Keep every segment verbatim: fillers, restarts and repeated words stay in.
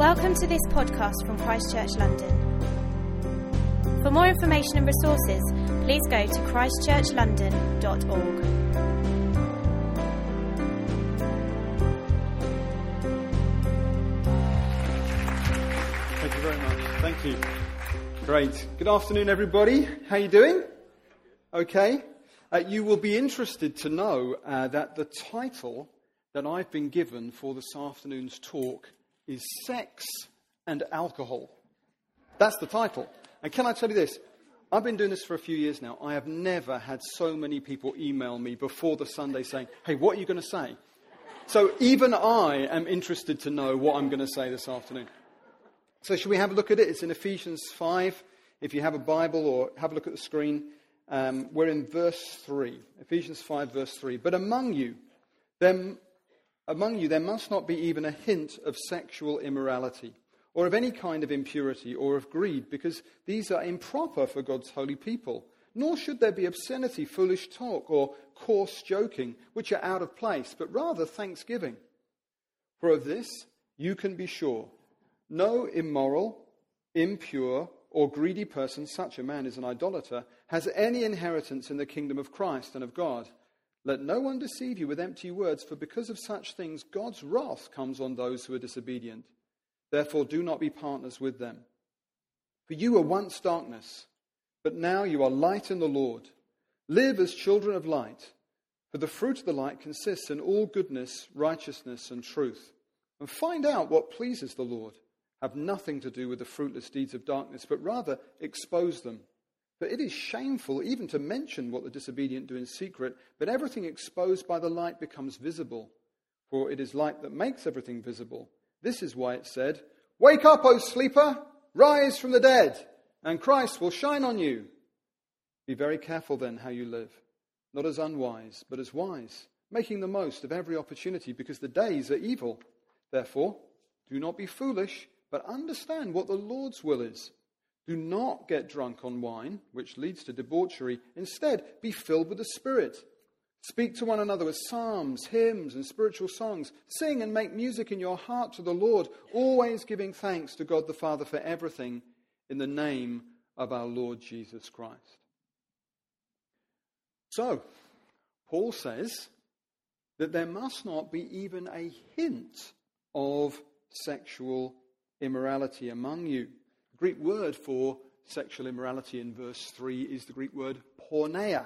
Welcome to this podcast from Christ Church London. For more information and resources, please go to christ church london dot org. Thank you very much. Thank you. Great. Good afternoon, everybody. How are you doing? Okay. Uh, you will be interested to know uh, that the title that I've been given for this afternoon's talk is Sex and Alcohol. That's the title. And can I tell you this? I've been doing this for a few years now. I have never had so many people email me before the Sunday saying, hey, what are you going to say? So even I am interested to know what I'm going to say this afternoon. So should we have a look at it? It's in Ephesians five. If you have a Bible or have a look at the screen, um, we're in verse three. Ephesians five, verse three. But among you, them, among you there must not be even a hint of sexual immorality, or of any kind of impurity, or of greed, because these are improper for God's holy people. Nor should there be obscenity, foolish talk, or coarse joking, which are out of place, but rather thanksgiving. For of this you can be sure. No immoral, impure, or greedy person, such a man is an idolater, has any inheritance in the kingdom of Christ and of God. Let no one deceive you with empty words, for because of such things God's wrath comes on those who are disobedient. Therefore do not be partners with them. For you were once darkness, but now you are light in the Lord. Live as children of light, for the fruit of the light consists in all goodness, righteousness, and truth. And find out what pleases the Lord. Have nothing to do with the fruitless deeds of darkness, but rather expose them. For it is shameful even to mention what the disobedient do in secret, but everything exposed by the light becomes visible. For it is light that makes everything visible. This is why it said, "Wake up, O sleeper, rise from the dead, and Christ will shine on you." Be very careful then how you live, not as unwise, but as wise, making the most of every opportunity, because the days are evil. Therefore, do not be foolish, but understand what the Lord's will is. Do not get drunk on wine, which leads to debauchery. Instead, be filled with the Spirit. Speak to one another with psalms, hymns, and spiritual songs. Sing and make music in your heart to the Lord, always giving thanks to God the Father for everything in the name of our Lord Jesus Christ. So, Paul says that there must not be even a hint of sexual immorality among you. The Greek word for sexual immorality in verse three is the Greek word porneia.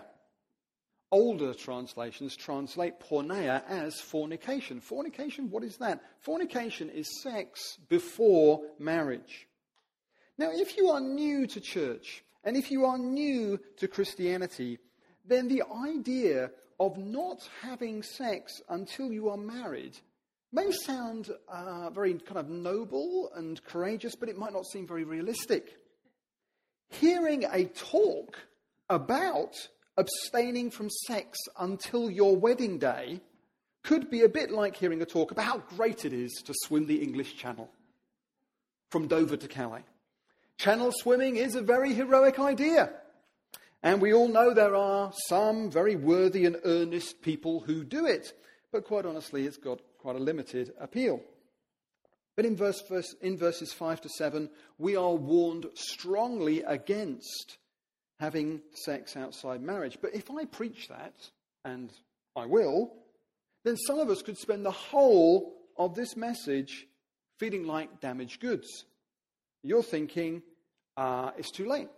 Older translations translate porneia as fornication. Fornication, what is that? Fornication is sex before marriage. Now, if you are new to church, and if you are new to Christianity, then the idea of not having sex until you are married may sound uh, very kind of noble and courageous, but it might not seem very realistic. Hearing a talk about abstaining from sex until your wedding day could be a bit like hearing a talk about how great it is to swim the English Channel from Dover to Calais. Channel swimming is a very heroic idea. And we all know there are some very worthy and earnest people who do it. But quite honestly, it's got quite a limited appeal. But in, verse, verse, in verses five to seven, we are warned strongly against having sex outside marriage. But if I preach that, and I will, then some of us could spend the whole of this message feeling like damaged goods. You're thinking, uh, it's too late.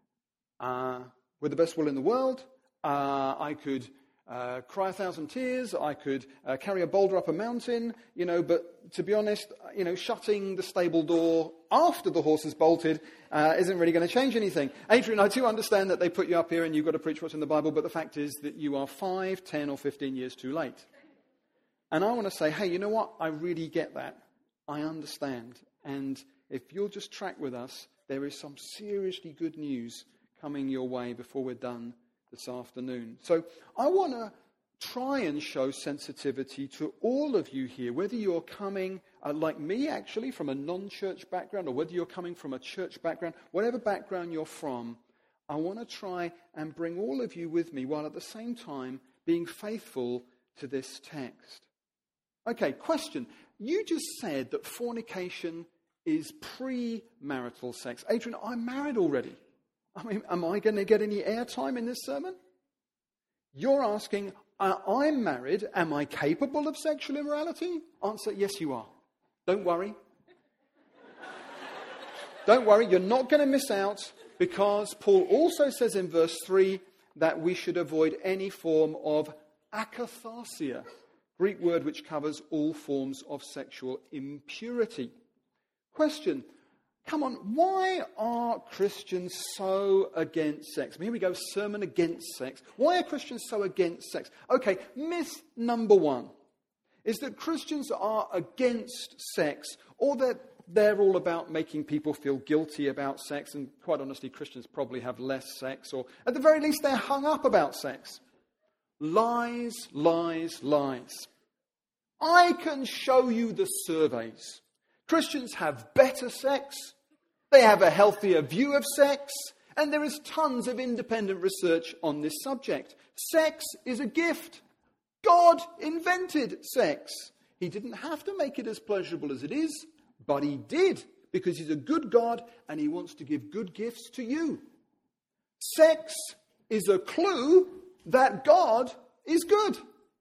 Uh, with the best will in the world, uh, I could uh, cry a thousand tears, I could uh, carry a boulder up a mountain, you know, but to be honest, you know, shutting the stable door after the horse has bolted uh, isn't really going to change anything. Adrian, I do understand that they put you up here and you've got to preach what's in the Bible, but the fact is that you are five, ten or fifteen years too late. And I want to say, hey, you know what? I really get that. I understand. And if you'll just track with us, there is some seriously good news coming your way before we're done this afternoon. So I want to try and show sensitivity to all of you here, whether you're coming, uh, like me actually, from a non-church background, or whether you're coming from a church background, whatever background you're from, I want to try and bring all of you with me while at the same time being faithful to this text. Okay, question. You just said that fornication is premarital sex. Adrian, I'm married already. I mean, am I going to get any airtime in this sermon? You're asking, uh, I'm married. Am I capable of sexual immorality? Answer, yes, you are. Don't worry. Don't worry, you're not going to miss out, because Paul also says in verse three that we should avoid any form of akatharsia, Greek word which covers all forms of sexual impurity. Question, come on, why are Christians so against sex? Here we go, sermon against sex. Why are Christians so against sex? Okay, myth number one is that Christians are against sex, or that they're all about making people feel guilty about sex, and quite honestly, Christians probably have less sex, or at the very least, they're hung up about sex. Lies, lies, lies. I can show you the surveys. Christians have better sex, they have a healthier view of sex, and there is tons of independent research on this subject. Sex is a gift. God invented sex. He didn't have to make it as pleasurable as it is, but he did, because he's a good God and he wants to give good gifts to you. Sex is a clue that God is good.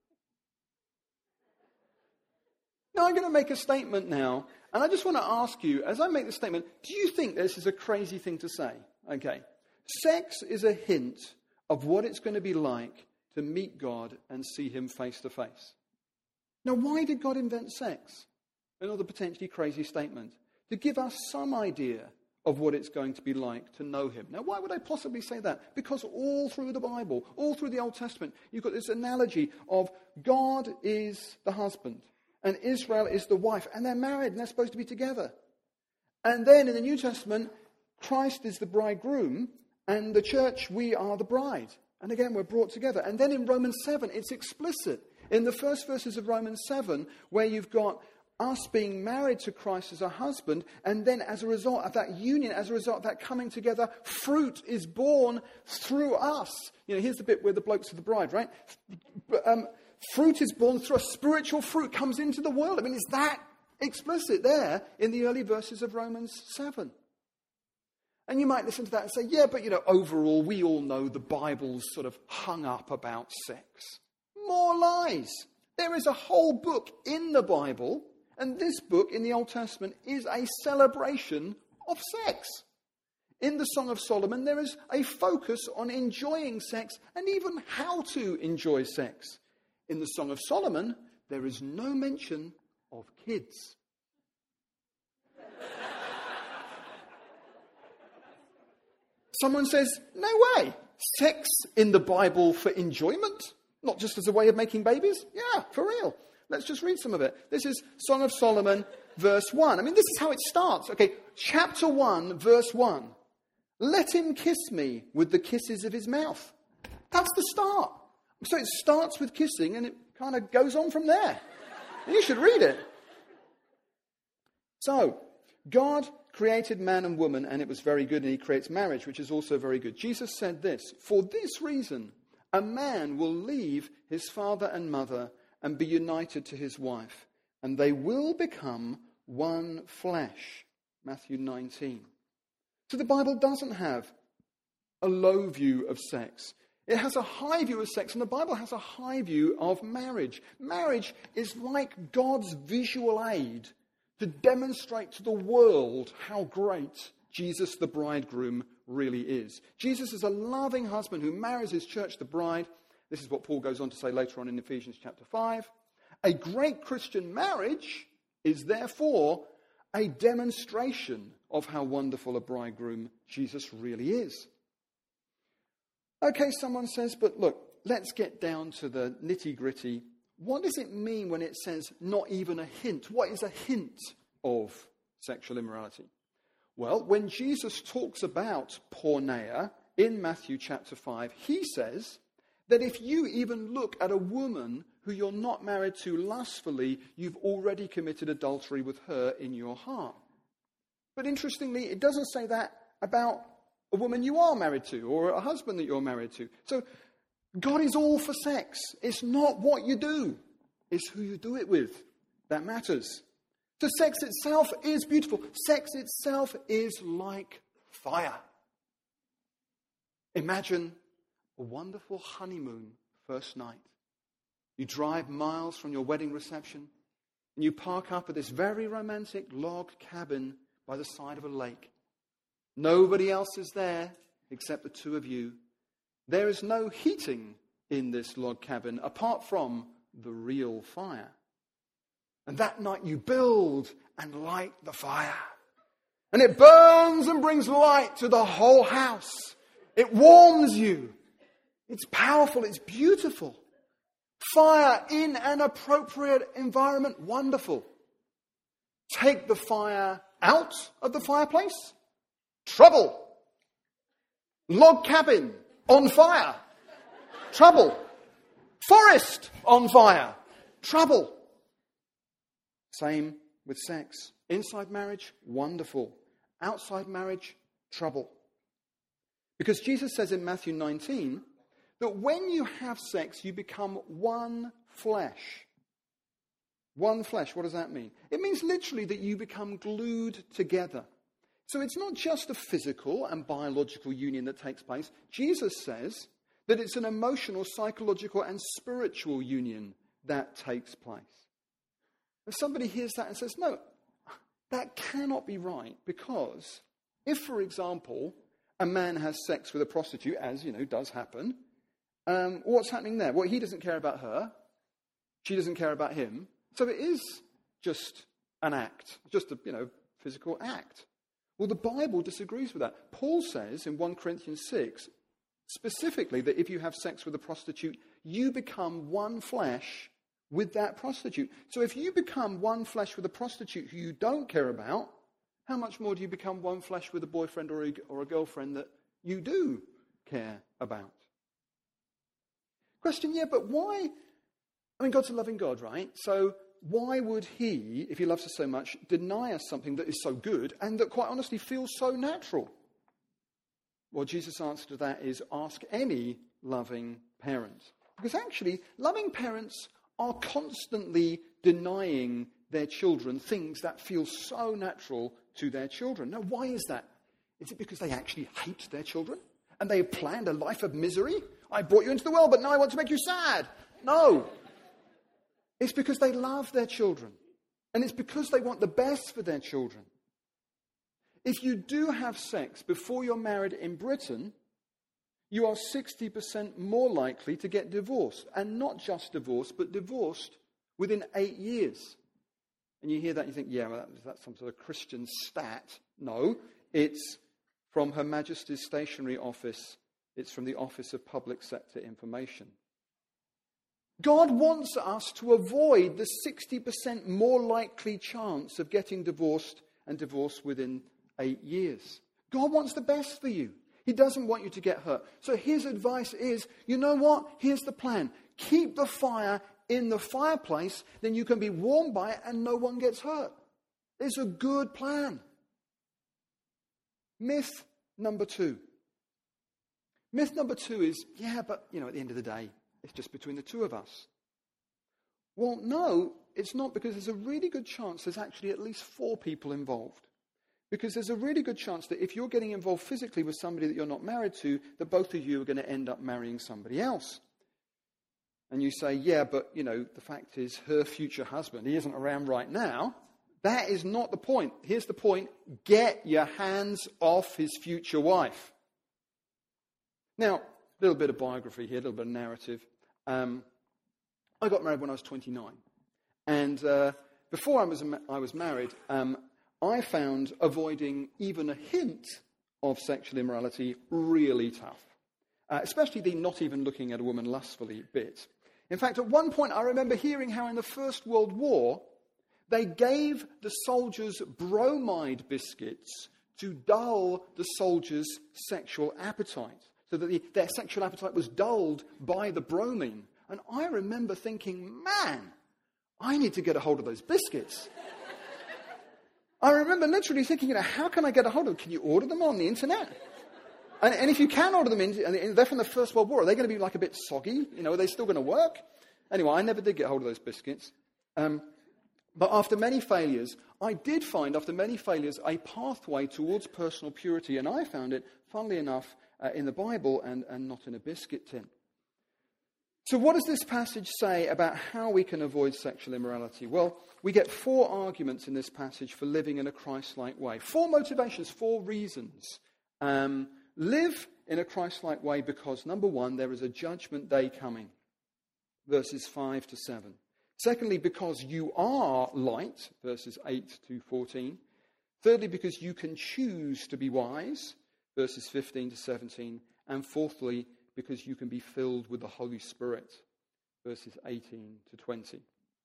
Now, I'm going to make a statement now, and I just want to ask you, as I make this statement, do you think this is a crazy thing to say? Okay. Sex is a hint of what it's going to be like to meet God and see him face to face. Now, why did God invent sex? Another potentially crazy statement. To give us some idea of what it's going to be like to know him. Now, why would I possibly say that? Because all through the Bible, all through the Old Testament, you've got this analogy of God is the husband and Israel is the wife, and they're married and they're supposed to be together. And then in the New Testament, Christ is the bridegroom and the church, we are the bride. And again, we're brought together. And then in Romans seven, it's explicit. In the first verses of Romans seven, where you've got us being married to Christ as a husband, and then as a result of that union, as a result of that coming together, fruit is born through us. You know, here's the bit where the blokes are the bride, right? Um, fruit is born through us. Spiritual fruit comes into the world. I mean, it's that explicit there in the early verses of Romans seven. And you might listen to that and say, yeah, but, you know, overall, we all know the Bible's sort of hung up about sex. More lies. There is a whole book in the Bible, and this book in the Old Testament is a celebration of sex. In the Song of Solomon, there is a focus on enjoying sex and even how to enjoy sex. In the Song of Solomon, there is no mention of kids. Someone says, no way, sex in the Bible for enjoyment? Not just as a way of making babies? Yeah, for real. Let's just read some of it. This is Song of Solomon, verse one. I mean, this is how it starts. Okay, chapter one, verse one. Let him kiss me with the kisses of his mouth. That's the start. So it starts with kissing and it kind of goes on from there. You should read it. So, God created man and woman, and it was very good, and he creates marriage, which is also very good. Jesus said this, for this reason, a man will leave his father and mother and be united to his wife, and they will become one flesh. Matthew nineteen. So the Bible doesn't have a low view of sex. It has a high view of sex, and the Bible has a high view of marriage. Marriage is like God's visual aid to demonstrate to the world how great Jesus the bridegroom really is. Jesus is a loving husband who marries his church, the bride. This is what Paul goes on to say later on in Ephesians chapter five. A great Christian marriage is therefore a demonstration of how wonderful a bridegroom Jesus really is. Okay, someone says, but look, let's get down to the nitty-gritty. What does it mean when it says not even a hint? What is a hint of sexual immorality? Well, when Jesus talks about porneia in Matthew chapter five, he says that if you even look at a woman who you're not married to lustfully, you've already committed adultery with her in your heart. But interestingly, it doesn't say that about a woman you are married to or a husband that you're married to. So God is all for sex. It's not what you do. It's who you do it with that matters. So sex itself is beautiful. Sex itself is like fire. Imagine a wonderful honeymoon first night. You drive miles from your wedding reception and you park up at this very romantic log cabin by the side of a lake. Nobody else is there except the two of you. There is no heating in this log cabin apart from the real fire. And that night you build and light the fire. And it burns and brings light to the whole house. It warms you. It's powerful. It's beautiful. Fire in an appropriate environment. Wonderful. Take the fire out of the fireplace. Trouble. Log cabin on fire. Trouble. Forest on fire. Trouble. Same with sex. Inside marriage, wonderful. Outside marriage, trouble. Because Jesus says in Matthew nineteen that when you have sex, you become one flesh. One flesh, what does that mean? It means literally that you become glued together. So it's not just a physical and biological union that takes place. Jesus says that it's an emotional, psychological, and spiritual union that takes place. If somebody hears that and says, no, that cannot be right, because if, for example, a man has sex with a prostitute, as, you know, does happen, um, what's happening there? Well, he doesn't care about her. She doesn't care about him. So it is just an act, just a, you know, physical act. Well, the Bible disagrees with that. Paul says in First Corinthians six, specifically, that if you have sex with a prostitute, you become one flesh with that prostitute. So if you become one flesh with a prostitute who you don't care about, how much more do you become one flesh with a boyfriend or a, or a girlfriend that you do care about? Question, yeah, but why? I mean, God's a loving God, right? So why would he, if he loves us so much, deny us something that is so good and that quite honestly feels so natural? Well, Jesus' answer to that is ask any loving parent. Because actually, loving parents are constantly denying their children things that feel so natural to their children. Now, why is that? Is it because they actually hate their children? And they have planned a life of misery? I brought you into the world, but now I want to make you sad. No. It's because they love their children. And it's because they want the best for their children. If you do have sex before you're married in Britain, you are sixty percent more likely to get divorced. And not just divorced, but divorced within eight years. And you hear that and you think, yeah, well, that's some sort of Christian stat. No, it's from Her Majesty's Stationery Office. It's from the Office of Public Sector Information. God wants us to avoid the sixty percent more likely chance of getting divorced and divorced within eight years. God wants the best for you. He doesn't want you to get hurt. So his advice is, you know what? Here's the plan. Keep the fire in the fireplace, then you can be warmed by it and no one gets hurt. It's a good plan. Myth number two. Myth number two is, yeah, but, you know, at the end of the day, it's just between the two of us. Well, no, it's not, because there's a really good chance there's actually at least four people involved. Because there's a really good chance that if you're getting involved physically with somebody that you're not married to, that both of you are going to end up marrying somebody else. And you say, yeah, but, you know, the fact is her future husband, he isn't around right now. That is not the point. Here's the point. Get your hands off his future wife. Now, a little bit of biography here, a little bit of narrative. Um, I got married when I was twenty-nine. And uh, before I was, I was married, um, I found avoiding even a hint of sexual immorality really tough. Uh, especially the not even looking at a woman lustfully bit. In fact, at one point I remember hearing how in the First World War, they gave the soldiers bromide biscuits to dull the soldiers' sexual appetite. So that the, their sexual appetite was dulled by the bromine. And I remember thinking, man, I need to get a hold of those biscuits. I remember literally thinking, you know, how can I get a hold of them? Can you order them on the internet? And, and if you can order them, in, and they're from the First World War, are they going to be like a bit soggy? You know, are they still going to work? Anyway, I never did get hold of those biscuits. Um, But after many failures, I did find, after many failures, a pathway towards personal purity. And I found it, funnily enough, uh, in the Bible and, and not in a biscuit tin. So what does this passage say about how we can avoid sexual immorality? Well, we get four arguments in this passage for living in a Christ-like way. Four motivations, four reasons. Um, live in a Christ-like way because, number one, there is a judgment day coming. Verses five to seven. Secondly, because you are light, verses eight to fourteen. Thirdly, because you can choose to be wise, verses fifteen to seventeen. And fourthly, because you can be filled with the Holy Spirit, verses eighteen to twenty.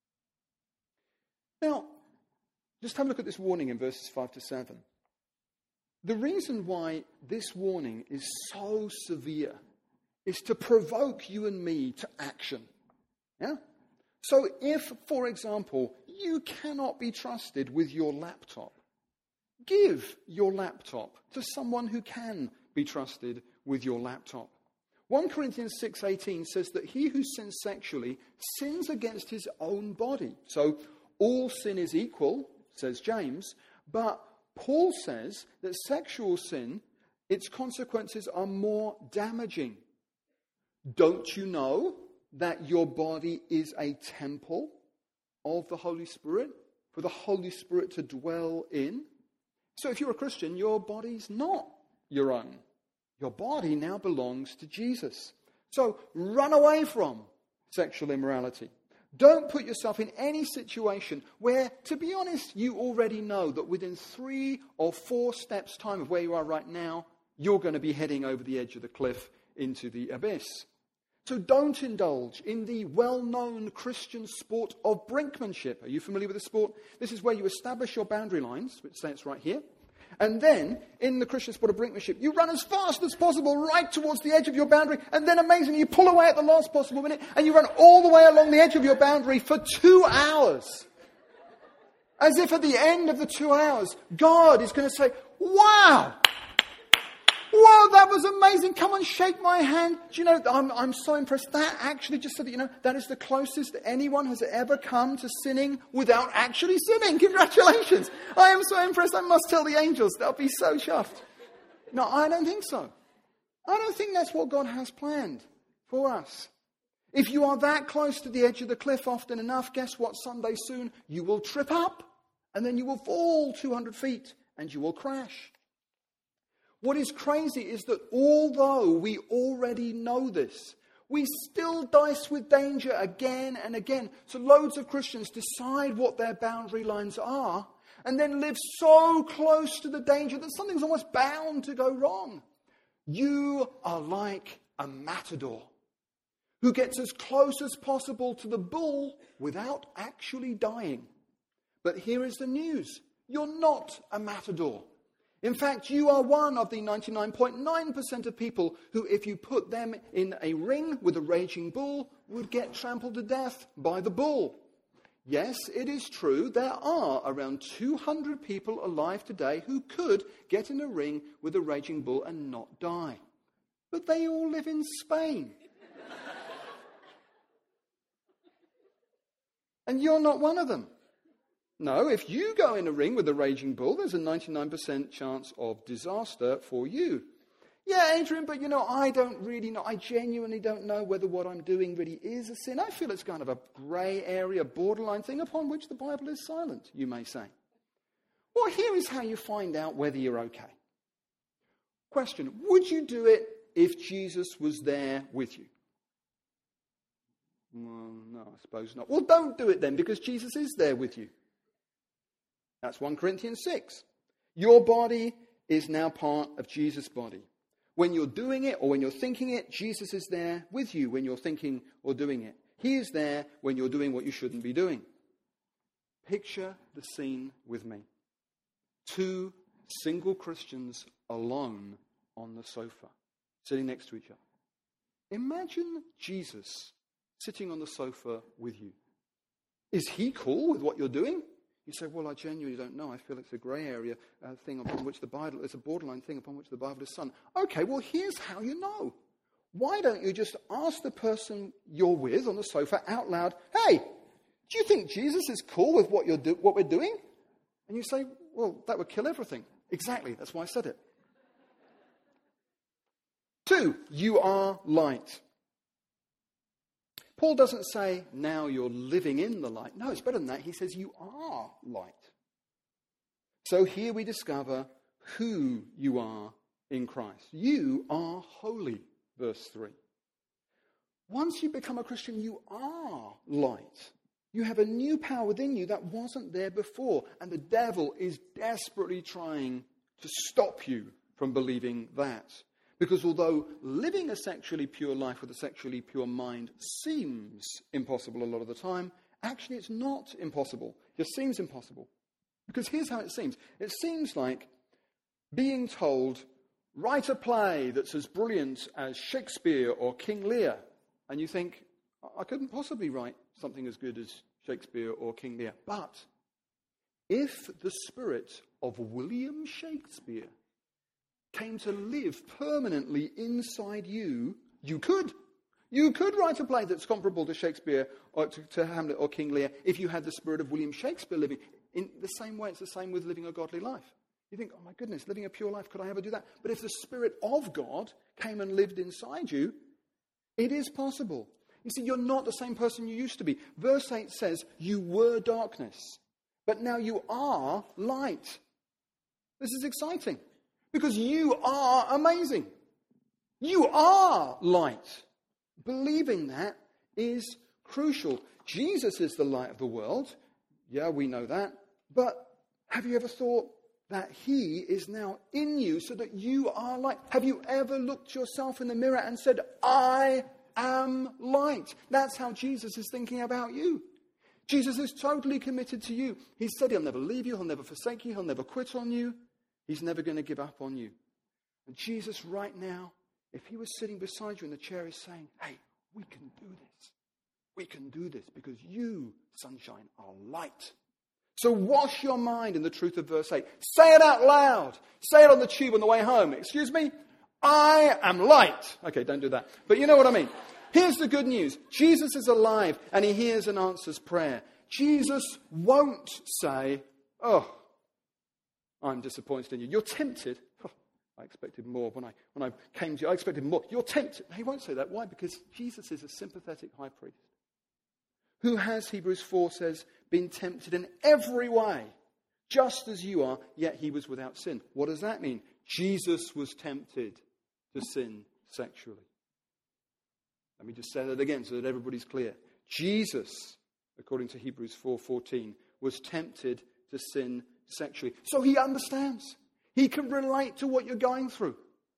Now, just have a look at this warning in verses five to seven. The reason why this warning is so severe is to provoke you and me to action. Yeah? So if, for example, you cannot be trusted with your laptop, give your laptop to someone who can be trusted with your laptop. First Corinthians six eighteen says that he who sins sexually sins against his own body. So all sin is equal, says James, but Paul says that sexual sin, its consequences are more damaging. Don't you know that your body is a temple of the Holy Spirit, for the Holy Spirit to dwell in? So if you're a Christian, your body's not your own. Your body now belongs to Jesus. So run away from sexual immorality. Don't put yourself in any situation where, to be honest, you already know that within three or four steps' time of where you are right now, you're going to be heading over the edge of the cliff into the abyss. So don't indulge in the well-known Christian sport of brinkmanship. Are you familiar with the sport? This is where you establish your boundary lines, which say it's right here. And then, in the Christian sport of brinkmanship, you run as fast as possible right towards the edge of your boundary, and then amazingly you pull away at the last possible minute, and you run all the way along the edge of your boundary for two hours. As if at the end of the two hours, God is going to say, wow! Whoa, that was amazing. Come on, shake my hand. Do you know, I'm, I'm so impressed. That actually, just so that you know, that is the closest anyone has ever come to sinning without actually sinning. Congratulations. I am so impressed. I must tell the angels. They'll be so chuffed. No, I don't think so. I don't think that's what God has planned for us. If you are that close to the edge of the cliff often enough, guess what? Someday soon, you will trip up and then you will fall two hundred feet and you will crash. What is crazy is that although we already know this, we still dice with danger again and again. So loads of Christians decide what their boundary lines are and then live so close to the danger that something's almost bound to go wrong. You are like a matador who gets as close as possible to the bull without actually dying. But here is the news. You're not a matador. In fact, you are one of the ninety-nine point nine percent of people who, if you put them in a ring with a raging bull, would get trampled to death by the bull. Yes, it is true, there are around two hundred people alive today who could get in a ring with a raging bull and not die. But they all live in Spain. And you're not one of them. No, if you go in a ring with a raging bull, there's a ninety-nine percent chance of disaster for you. Yeah, Adrian, but you know, I don't really know. I genuinely don't know whether what I'm doing really is a sin. I feel it's kind of a grey area, borderline thing upon which the Bible is silent, you may say. Well, here is how you find out whether you're okay. Question, would you do it if Jesus was there with you? Well, no, I suppose not. Well, don't do it then, because Jesus is there with you. That's First Corinthians six. Your body is now part of Jesus' body. When you're doing it or when you're thinking it, Jesus is there with you when you're thinking or doing it. He is there when you're doing what you shouldn't be doing. Picture the scene with me. Two single Christians alone on the sofa, sitting next to each other. Imagine Jesus sitting on the sofa with you. Is he cool with what you're doing? You say, well, I genuinely don't know. I feel it's a grey area uh, thing upon which the Bible, it's a borderline thing upon which the Bible is silent. Okay, well, here's how you know. Why don't you just ask the person you're with on the sofa out loud, hey, do you think Jesus is cool with what, you're do- what we're doing? And you say, well, that would kill everything. Exactly, that's why I said it. Two, you are light. Paul doesn't say, now you're living in the light. No, it's better than that. He says, you are light. So here we discover who you are in Christ. You are holy, verse three. Once you become a Christian, you are light. You have a new power within you that wasn't there before. And the devil is desperately trying to stop you from believing that. Because although living a sexually pure life with a sexually pure mind seems impossible a lot of the time, actually it's not impossible. It just seems impossible. Because here's how it seems. It seems like being told, write a play that's as brilliant as Shakespeare or King Lear. And you think, I couldn't possibly write something as good as Shakespeare or King Lear. But if the spirit of William Shakespeare came to live permanently inside you, you could. You could write a play that's comparable to Shakespeare or to, to Hamlet or King Lear if you had the spirit of William Shakespeare living. In the same way, it's the same with living a godly life. You think, oh my goodness, living a pure life, could I ever do that? But if the Spirit of God came and lived inside you, it is possible. You see, you're not the same person you used to be. Verse eight says, you were darkness, but now you are light. This is exciting. Because you are amazing. You are light. Believing that is crucial. Jesus is the light of the world. Yeah, we know that. But have you ever thought that he is now in you so that you are light? Have you ever looked yourself in the mirror and said, I am light? That's how Jesus is thinking about you. Jesus is totally committed to you. He said he'll never leave you. He'll never forsake you. He'll never quit on you. He's never going to give up on you. And Jesus right now, if he was sitting beside you in the chair, is saying, hey, we can do this. We can do this because you, sunshine, are light. So wash your mind in the truth of verse eight. Say it out loud. Say it on the tube on the way home. Excuse me? I am light. Okay, don't do that. But you know what I mean. Here's the good news. Jesus is alive and he hears and answers prayer. Jesus won't say, oh, I'm disappointed in you. You're tempted. Oh, I expected more when I when I came to you. I expected more. You're tempted. He won't say that. Why? Because Jesus is a sympathetic high priest who has, Hebrews four says, been tempted in every way, just as you are, yet he was without sin. What does that mean? Jesus was tempted to sin sexually. Let me just say that again so that everybody's clear. Jesus, according to Hebrews four fourteen, was tempted to sin sexually. So he understands. He can relate to what you're going through.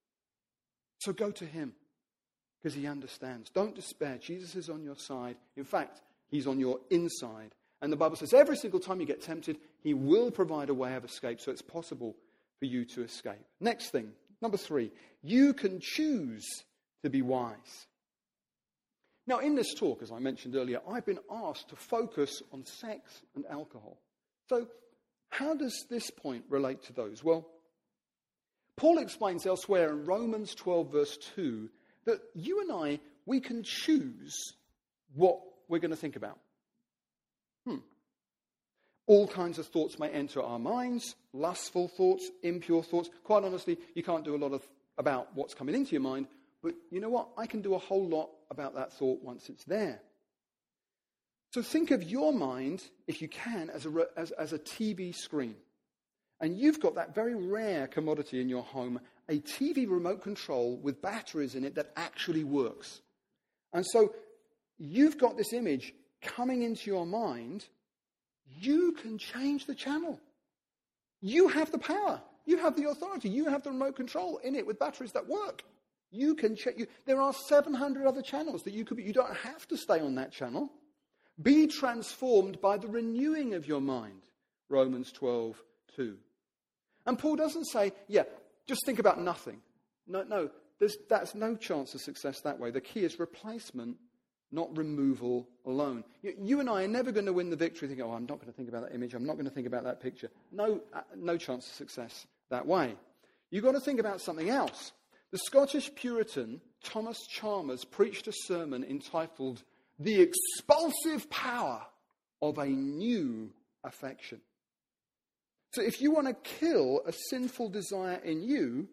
So go to him because he understands. Don't despair. Jesus is on your side. In fact, he's on your inside. And the Bible says every single time you get tempted, he will provide a way of escape. So it's possible for you to escape. Next thing, number three, you can choose to be wise. Now, in this talk, as I mentioned earlier, I've been asked to focus on sex and alcohol. So how does this point relate to those? Well, Paul explains elsewhere in Romans twelve, verse two, that you and I, we can choose what we're going to think about. Hmm. All kinds of thoughts may enter our minds, lustful thoughts, impure thoughts. Quite honestly, you can't do a lot of about what's coming into your mind, but you know what? I can do a whole lot about that thought once it's there. So think of your mind, if you can, as a, as, as a T V screen. And you've got that very rare commodity in your home, a T V remote control with batteries in it that actually works. And so you've got this image coming into your mind. You can change the channel. You have the power. You have the authority. You have the remote control in it with batteries that work. You can check. You, there are seven hundred other channels that you could be. You don't have to stay on that channel. Be transformed by the renewing of your mind. Romans twelve two. And Paul doesn't say, yeah, just think about nothing. No, no, there's, that's no chance of success that way. The key is replacement, not removal alone. You, you and I are never going to win the victory thinking, oh, I'm not going to think about that image. I'm not going to think about that picture. No, uh, no chance of success that way. You've got to think about something else. The Scottish Puritan Thomas Chalmers preached a sermon entitled The Expulsive Power of a new affection. So if you want to kill a sinful desire in you,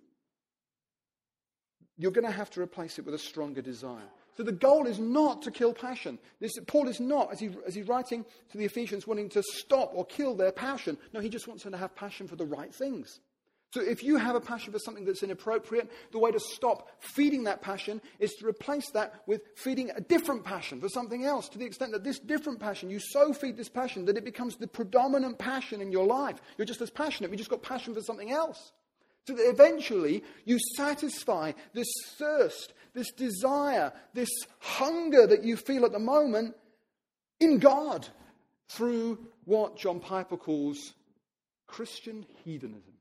you're going to have to replace it with a stronger desire. So the goal is not to kill passion. This, Paul is not, as, he, as he's writing to the Ephesians, wanting to stop or kill their passion. No, he just wants them to have passion for the right things. So if you have a passion for something that's inappropriate, the way to stop feeding that passion is to replace that with feeding a different passion for something else, to the extent that this different passion, you so feed this passion that it becomes the predominant passion in your life. You're just as passionate, but you just got passion for something else. So that eventually you satisfy this thirst, this desire, this hunger that you feel at the moment in God through what John Piper calls Christian hedonism.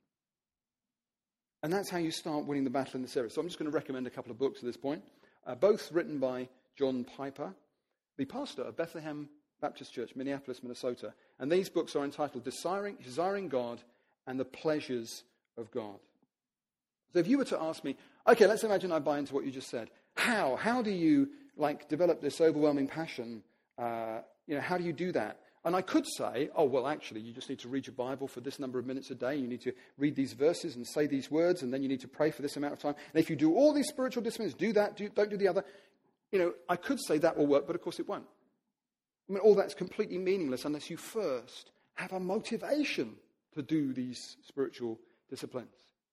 And that's how you start winning the battle in this area. So I'm just going to recommend a couple of books at this point, uh, both written by John Piper, the pastor of Bethlehem Baptist Church, Minneapolis, Minnesota. And these books are entitled Desiring, Desiring God and the Pleasures of God. So if you were to ask me, okay, let's imagine I buy into what you just said. How? How do you, like, develop this overwhelming passion? Uh, you know, how do you do that? And I could say, oh, well, actually, you just need to read your Bible for this number of minutes a day. You need to read these verses and say these words, and then you need to pray for this amount of time. And if you do all these spiritual disciplines, do that, do, don't do the other. You know, I could say that will work, but of course it won't. I mean, all that's completely meaningless unless you first have a motivation to do these spiritual disciplines.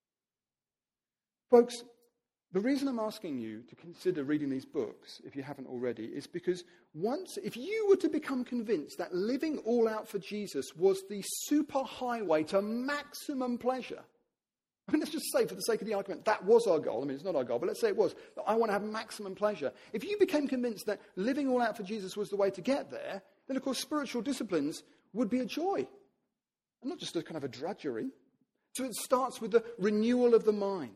Folks, the reason I'm asking you to consider reading these books, if you haven't already, is because once, if you were to become convinced that living all out for Jesus was the super highway to maximum pleasure, I mean, let's just say, for the sake of the argument, that was our goal. I mean, it's not our goal, but let's say it was, that I want to have maximum pleasure. If you became convinced that living all out for Jesus was the way to get there, then, of course, spiritual disciplines would be a joy, and not just a kind of a drudgery. So it starts with the renewal of the mind.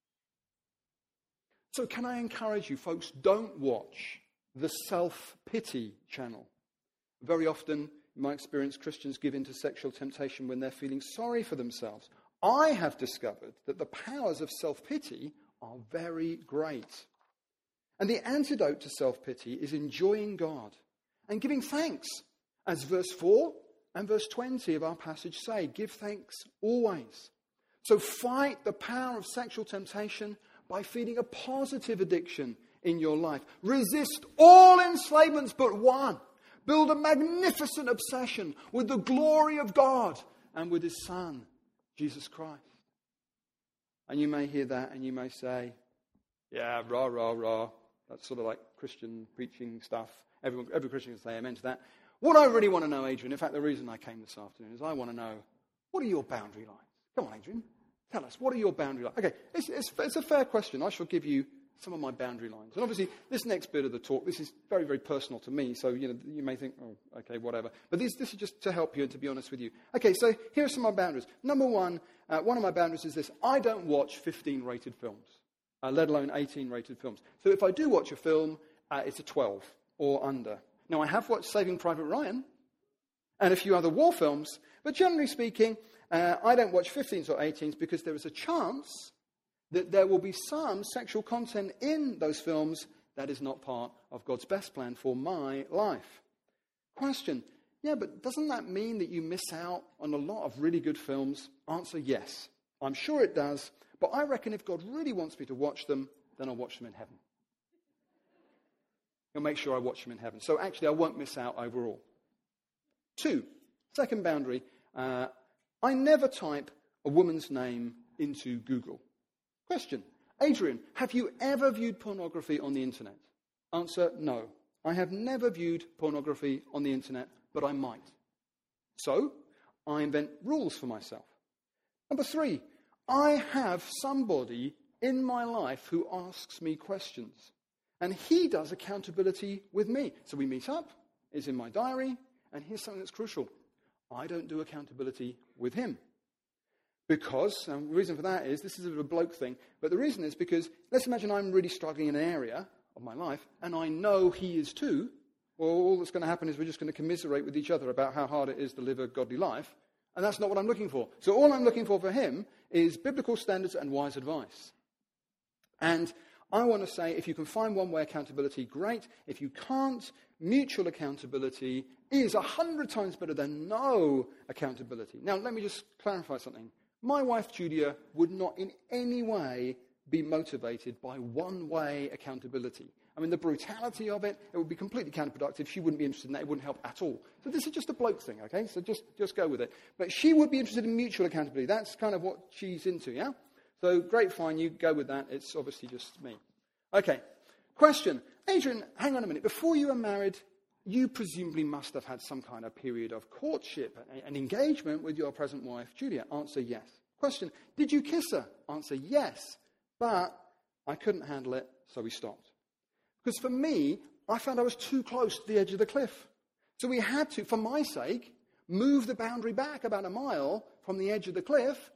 So can I encourage you, folks, don't watch the self-pity channel. Very often, in my experience, Christians give in to sexual temptation when they're feeling sorry for themselves. I have discovered that the powers of self-pity are very great. And the antidote to self-pity is enjoying God and giving thanks. As verse four and verse twenty of our passage say, give thanks always. So fight the power of sexual temptation by feeding a positive addiction in your life. Resist all enslavements but one. Build a magnificent obsession with the glory of God and with his Son, Jesus Christ. And you may hear that and you may say, yeah, rah, rah, rah. That's sort of like Christian preaching stuff. Everyone, every Christian can say amen to that. What I really want to know, Adrian, in fact, the reason I came this afternoon is I want to know, what are your boundary lines? Come on, Adrian. Tell us, what are your boundary lines? Okay, it's, it's, it's a fair question. I shall give you some of my boundary lines. And obviously, this next bit of the talk, this is very, very personal to me. So, you know, you may think, oh, okay, whatever. But this, this is just to help you and to be honest with you. Okay, so here are some of my boundaries. Number one, uh, one of my boundaries is this. I don't watch fifteen rated films, uh, let alone eighteen rated films. So if I do watch a film, uh, it's a twelve or under. Now, I have watched Saving Private Ryan and a few other war films. But generally speaking, uh, I don't watch fifteens or eighteens because there is a chance that there will be some sexual content in those films that is not part of God's best plan for my life. Question, yeah, but doesn't that mean that you miss out on a lot of really good films? Answer, yes. I'm sure it does, but I reckon if God really wants me to watch them, then I'll watch them in heaven. He'll make sure I watch them in heaven. So actually, I won't miss out overall. Two, second boundary, uh, I never type a woman's name into Google. Question, Adrian, have you ever viewed pornography on the internet? Answer, no. I have never viewed pornography on the internet, but I might. So, I invent rules for myself. Number three, I have somebody in my life who asks me questions. And he does accountability with me. So we meet up, it's in my diary, and here's something that's crucial. I don't do accountability with him. Because, and the reason for that is, this is a bit of a bloke thing, but the reason is because, let's imagine I'm really struggling in an area of my life, and I know he is too. Well, all that's going to happen is we're just going to commiserate with each other about how hard it is to live a godly life, and that's not what I'm looking for. So all I'm looking for for him is biblical standards and wise advice. And I want to say, if you can find one-way accountability, great. If you can't, mutual accountability is a hundred times better than no accountability. Now, let me just clarify something. My wife, Julia, would not in any way be motivated by one-way accountability. I mean, the brutality of it, it would be completely counterproductive. She wouldn't be interested in that. It wouldn't help at all. So this is just a bloke thing, okay? So just, just go with it. But she would be interested in mutual accountability. That's kind of what she's into, yeah? So great, fine, you go with that. It's obviously just me. Okay, question. Adrian, hang on a minute. Before you were married, you presumably must have had some kind of period of courtship and engagement with your present wife, Julia. Answer, yes. Question, did you kiss her? Answer, yes. But I couldn't handle it, so we stopped. Because for me, I found I was too close to the edge of the cliff. So we had to, for my sake, move the boundary back about a mile from the edge of the cliff.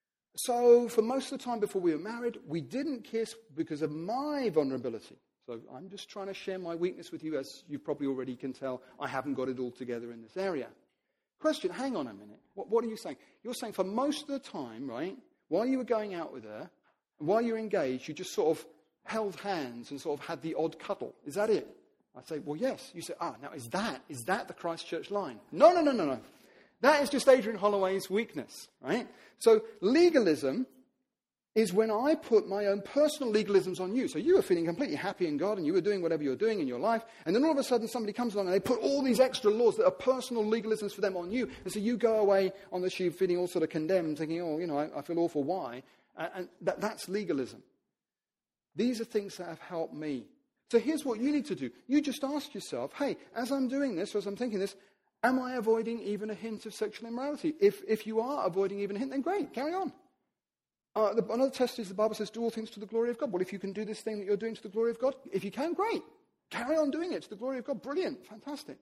So for most of the time before we were married, we didn't kiss because of my vulnerability. So I'm just trying to share my weakness with you. As you probably already can tell, I haven't got it all together in this area. Question, hang on a minute. What, what are you saying? You're saying for most of the time, right, while you were going out with her, while you were engaged, you just sort of held hands and sort of had the odd cuddle. Is that it? I say, well, yes. You say, ah, now is that, is that the Christchurch line? No, no, no, no, no. That is just Adrian Holloway's weakness, right? So legalism is when I put my own personal legalisms on you. So you were feeling completely happy in God and you were doing whatever you were doing in your life. And then all of a sudden somebody comes along and they put all these extra laws that are personal legalisms for them on you. And so you go away on the tube feeling all sort of condemned, thinking, oh, you know, I, I feel awful. Why? And, and that, that's legalism. These are things that have helped me. So here's what you need to do. You just ask yourself, hey, as I'm doing this, or as I'm thinking this, am I avoiding even a hint of sexual immorality? If if you are avoiding even a hint, then great, carry on. Uh, the, another test is the Bible says, do all things to the glory of God. Well, if you can do this thing that you're doing to the glory of God, if you can, great. Carry on doing it to the glory of God. Brilliant, fantastic.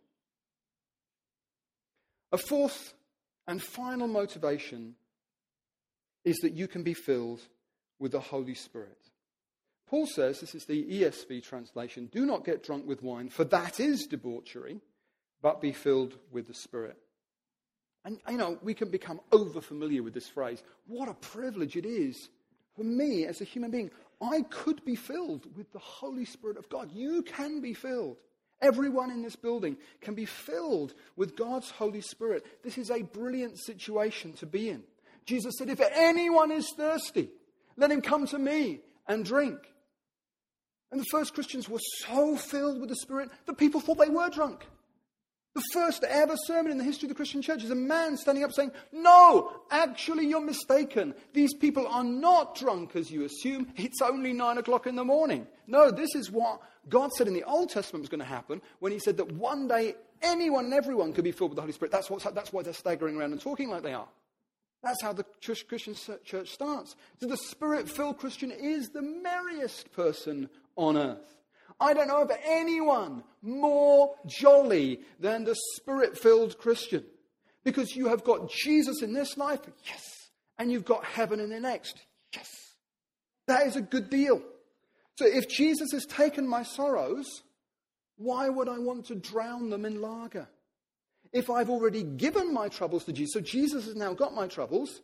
A fourth and final motivation is that you can be filled with the Holy Spirit. Paul says, this is the E S V translation, do not get drunk with wine, for that is debauchery, but be filled with the Spirit. And, you know, we can become over-familiar with this phrase. What a privilege it is for me as a human being. I could be filled with the Holy Spirit of God. You can be filled. Everyone in this building can be filled with God's Holy Spirit. This is a brilliant situation to be in. Jesus said, if anyone is thirsty, let him come to me and drink. And the first Christians were so filled with the Spirit that people thought they were drunk. The first ever sermon in the history of the Christian church is a man standing up saying, no, actually you're mistaken. These people are not drunk as you assume. It's only nine o'clock in the morning. No, this is what God said in the Old Testament was going to happen when he said that one day anyone and everyone could be filled with the Holy Spirit. That's, what's, that's why they're staggering around and talking like they are. That's how the Christian church starts. So the Spirit-filled Christian is the merriest person on earth. I don't know of anyone more jolly than the Spirit-filled Christian. Because you have got Jesus in this life, yes. And you've got heaven in the next, yes. That is a good deal. So if Jesus has taken my sorrows, why would I want to drown them in lager? If I've already given my troubles to Jesus, so Jesus has now got my troubles,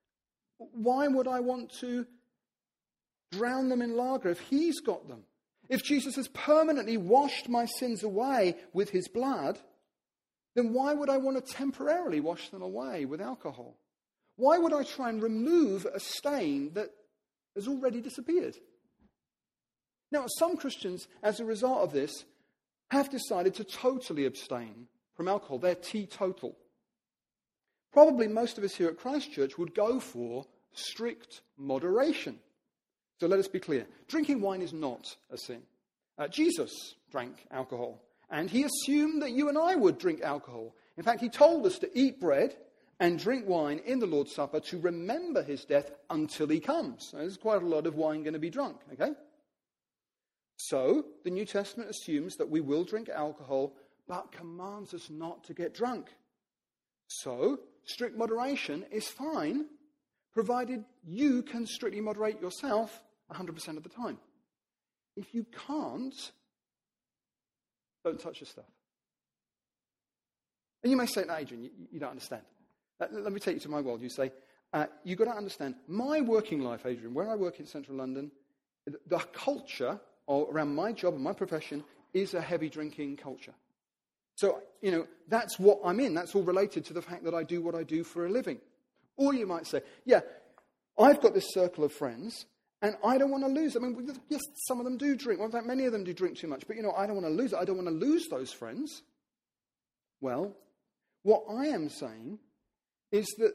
why would I want to drown them in lager if he's got them? If Jesus has permanently washed my sins away with his blood, then why would I want to temporarily wash them away with alcohol? Why would I try and remove a stain that has already disappeared? Now, some Christians, as a result of this, have decided to totally abstain from alcohol. They're teetotal. Probably most of us here at Christchurch would go for strict moderation. So let us be clear. Drinking wine is not a sin. Uh, Jesus drank alcohol, and he assumed that you and I would drink alcohol. In fact, he told us to eat bread and drink wine in the Lord's Supper to remember his death until he comes. So there's quite a lot of wine going to be drunk, okay? So the New Testament assumes that we will drink alcohol, but commands us not to get drunk. So strict moderation is fine, provided you can strictly moderate yourself one hundred percent of the time. If you can't, don't touch the stuff. And you may say, no, Adrian, you, you don't understand. Let, let me take you to my world. You say, uh, you've got to understand, my working life, Adrian, where I work in central London, the culture around my job and my profession is a heavy drinking culture. So, you know, that's what I'm in. That's all related to the fact that I do what I do for a living. Or you might say, yeah, I've got this circle of friends and I don't want to lose. I mean, yes, some of them do drink. Well, in fact, many of them do drink too much. But, you know, I don't want to lose it. I don't want to lose those friends. Well, what I am saying is that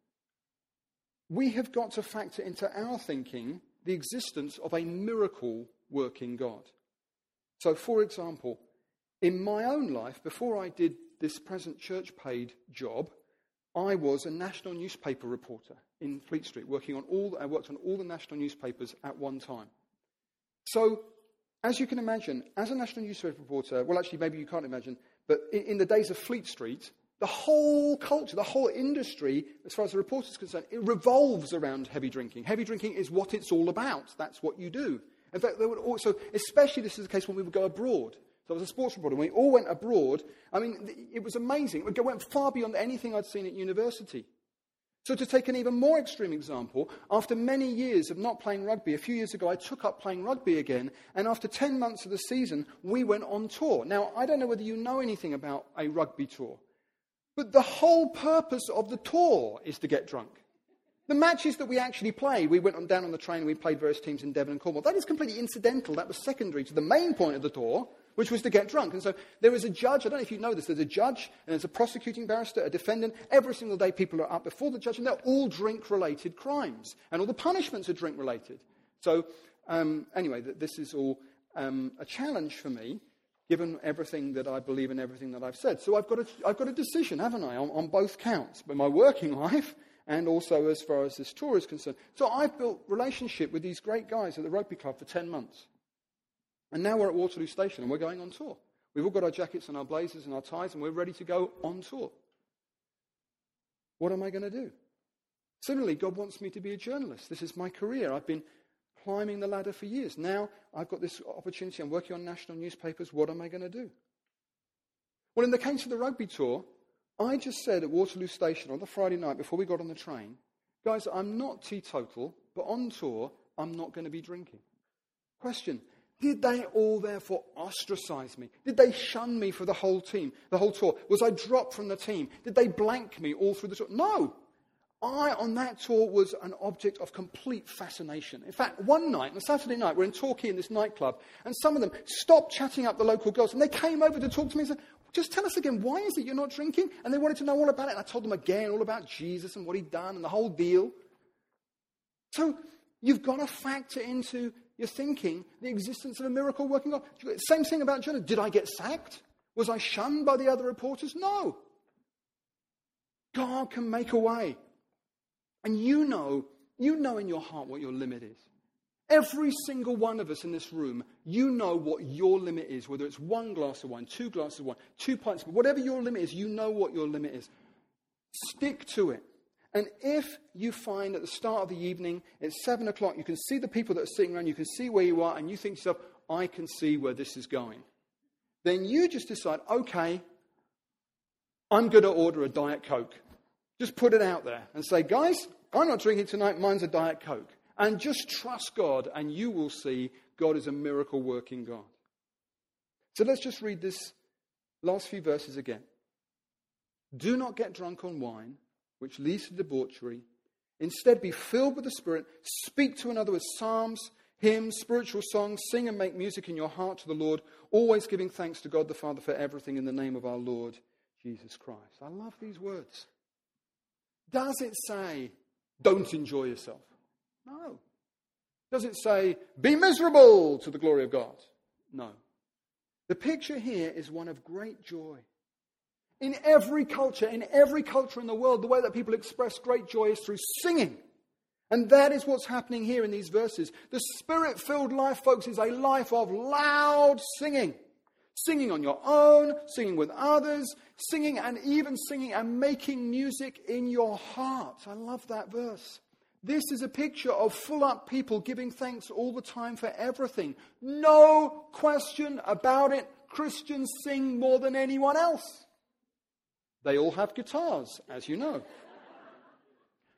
we have got to factor into our thinking the existence of a miracle-working God. So, for example, in my own life, before I did this present church-paid job, I was a national newspaper reporter in Fleet Street, working on all. I worked on all the national newspapers at one time. So, as you can imagine, as a national newspaper reporter, well, actually, maybe you can't imagine, but in, in the days of Fleet Street, the whole culture, the whole industry, as far as the reporter is concerned, it revolves around heavy drinking. Heavy drinking is what it's all about. That's what you do. In fact, there would also, especially this is the case when we would go abroad. So I was a sports reporter. When we all went abroad, I mean, it was amazing. It went far beyond anything I'd seen at university. So to take an even more extreme example, after many years of not playing rugby, a few years ago I took up playing rugby again, and after ten months of the season, we went on tour. Now, I don't know whether you know anything about a rugby tour, but the whole purpose of the tour is to get drunk. The matches that we actually played, we went on down on the train and we played various teams in Devon and Cornwall. That is completely incidental. That was secondary to the main point of the tour, which was to get drunk. And so there is a judge, I don't know if you know this, there's a judge and there's a prosecuting barrister, a defendant. Every single day people are up before the judge and they're all drink-related crimes. And all the punishments are drink-related. So um, anyway, th- this is all um, a challenge for me, given everything that I believe and everything that I've said. So I've got a, I've got a decision, haven't I, on, on both counts. But my working life and also as far as this tour is concerned. So I've built relationship with these great guys at the rugby club for ten months. And now we're at Waterloo Station and we're going on tour. We've all got our jackets and our blazers and our ties and we're ready to go on tour. What am I going to do? Similarly, God wants me to be a journalist. This is my career. I've been climbing the ladder for years. Now I've got this opportunity. I'm working on national newspapers. What am I going to do? Well, in the case of the rugby tour, I just said at Waterloo Station on the Friday night before we got on the train, guys, I'm not teetotal, but on tour, I'm not going to be drinking. Question, did they all therefore ostracize me? Did they shun me for the whole team, the whole tour? Was I dropped from the team? Did they blank me all through the tour? No. I, on that tour, was an object of complete fascination. In fact, one night, on a Saturday night, we're in Torquay in this nightclub, and some of them stopped chatting up the local girls, and they came over to talk to me and said, just tell us again, why is it you're not drinking? And they wanted to know all about it. And I told them again all about Jesus and what he'd done and the whole deal. So you've got to factor into your thinking the existence of a miracle working God. Same thing about Jonah. Did I get sacked? Was I shunned by the other reporters? No. God can make a way. And you know, you know in your heart what your limit is. Every single one of us in this room, you know what your limit is, whether it's one glass of wine, two glasses of wine, two pints, but whatever your limit is, you know what your limit is. Stick to it. And if you find at the start of the evening, it's seven o'clock, you can see the people that are sitting around, you can see where you are, and you think to yourself, I can see where this is going. Then you just decide, okay, I'm going to order a Diet Coke. Just put it out there and say, guys, I'm not drinking tonight, mine's a Diet Coke. And just trust God, and you will see God is a miracle-working God. So let's just read this last few verses again. Do not get drunk on wine, which leads to debauchery. Instead, be filled with the Spirit. Speak to another with psalms, hymns, spiritual songs. Sing and make music in your heart to the Lord, always giving thanks to God the Father for everything in the name of our Lord Jesus Christ. I love these words. Does it say, don't enjoy yourself? No. Does it say, be miserable to the glory of God? No. The picture here is one of great joy. In every culture, in every culture in the world, the way that people express great joy is through singing. And that is what's happening here in these verses. The Spirit-filled life, folks, is a life of loud singing. Singing on your own, singing with others, singing and even singing and making music in your heart. I love that verse. This is a picture of full-up people giving thanks all the time for everything. No question about it. Christians sing more than anyone else. They all have guitars, as you know.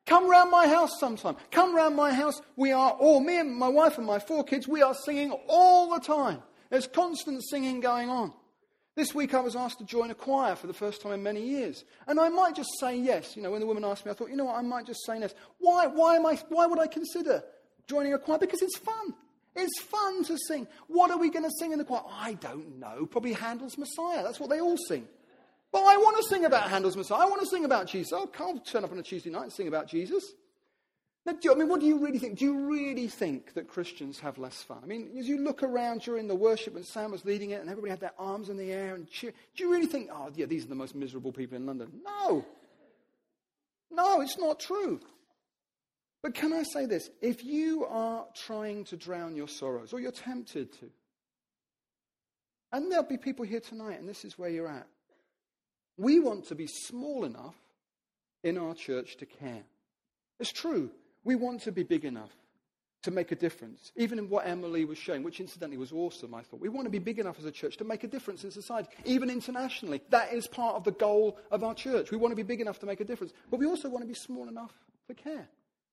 Come round my house sometime. Come round my house. We are all, me and my wife and my four kids, we are singing all the time. There's constant singing going on. This week I was asked to join a choir for the first time in many years. And I might just say yes. You know, when the woman asked me, I thought, you know what, I might just say yes. Why, why, am I, why would I consider joining a choir? Because it's fun. It's fun to sing. What are we going to sing in the choir? I don't know. Probably Handel's Messiah. That's what they all sing. But I want to sing about Handel's Messiah. I want to sing about Jesus. I can't turn up on a Tuesday night and sing about Jesus. Now, do you, I mean, what do you really think? Do you really think that Christians have less fun? I mean, as you look around during the worship and Sam was leading it and everybody had their arms in the air and cheer, do you really think, oh, yeah, these are the most miserable people in London? No. No, it's not true. But can I say this? If you are trying to drown your sorrows, or you're tempted to, and there'll be people here tonight, and this is where you're at, we want to be small enough in our church to care. It's true. We want to be big enough to make a difference, even in what Emily was showing, which incidentally was awesome, I thought. We want to be big enough as a church to make a difference in society, even internationally. That is part of the goal of our church. We want to be big enough to make a difference, but we also want to be small enough to care.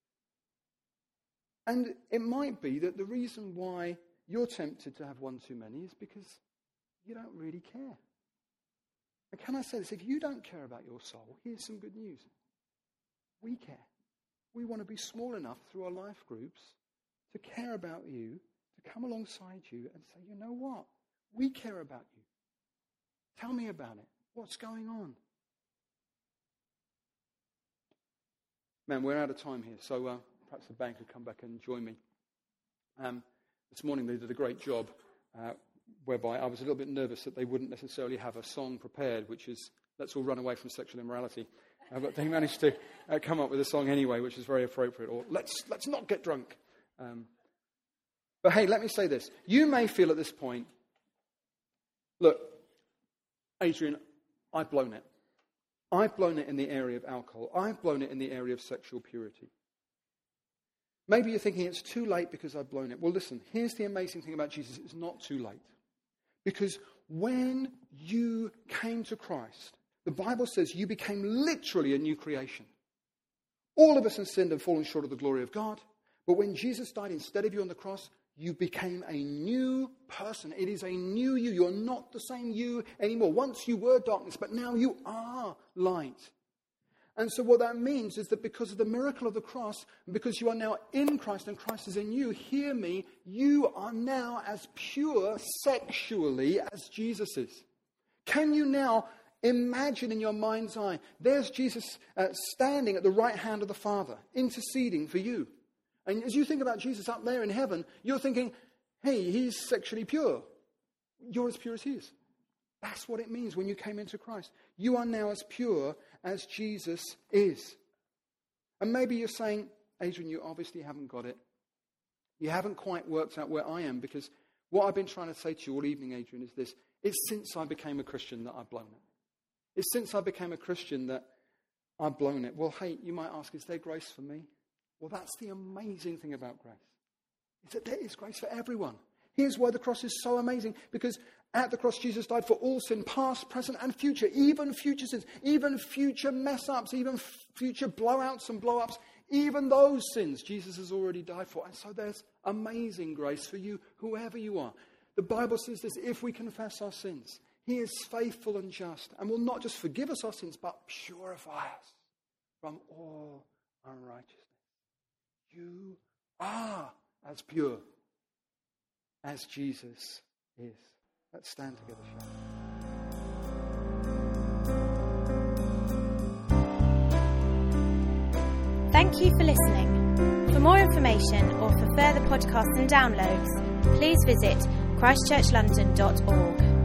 And it might be that the reason why you're tempted to have one too many is because you don't really care. And can I say this? If you don't care about your soul, here's some good news. We care. We want to be small enough through our life groups to care about you, to come alongside you and say, you know what? We care about you. Tell me about it. What's going on? Man, we're out of time here, so uh, perhaps the band could come back and join me. Um, this morning they did a great job, uh, whereby I was a little bit nervous that they wouldn't necessarily have a song prepared, which is Let's All Run Away from Sexual Immorality. Uh, but they managed to uh, come up with a song anyway, which is very appropriate. Or let's let's not get drunk. Um, but hey, let me say this. You may feel at this point, look, Adrian, I've blown it. I've blown it in the area of alcohol. I've blown it in the area of sexual purity. Maybe you're thinking it's too late because I've blown it. Well, listen, here's the amazing thing about Jesus. It's not too late. Because when you came to Christ, the Bible says you became literally a new creation. All of us have sinned and fallen short of the glory of God. But when Jesus died instead of you on the cross, you became a new person. It is a new you. You're not the same you anymore. Once you were darkness, but now you are light. And so what that means is that because of the miracle of the cross, and because you are now in Christ and Christ is in you, hear me, you are now as pure sexually as Jesus is. Can you now imagine in your mind's eye, there's Jesus uh, standing at the right hand of the Father, interceding for you. And as you think about Jesus up there in heaven, you're thinking, hey, he's sexually pure. You're as pure as he is. That's what it means when you came into Christ. You are now as pure as Jesus is. And maybe you're saying, Adrian, you obviously haven't got it. You haven't quite worked out where I am, because what I've been trying to say to you all evening, Adrian, is this. It's since I became a Christian that I've blown it. It's since I became a Christian that I've blown it. Well, hey, you might ask, is there grace for me? Well, that's the amazing thing about grace. Is that there is grace for everyone. Here's why the cross is so amazing. Because at the cross, Jesus died for all sin, past, present, and future. Even future sins, even future mess-ups, even f- future blowouts and blow-ups. Even those sins, Jesus has already died for. And so there's amazing grace for you, whoever you are. The Bible says this, if we confess our sins, he is faithful and just, and will not just forgive us our sins, but purify us from all unrighteousness. You are as pure as Jesus is. Let's stand together, shall we? Thank you for listening. For more information or for further podcasts and downloads, please visit christchurch london dot org.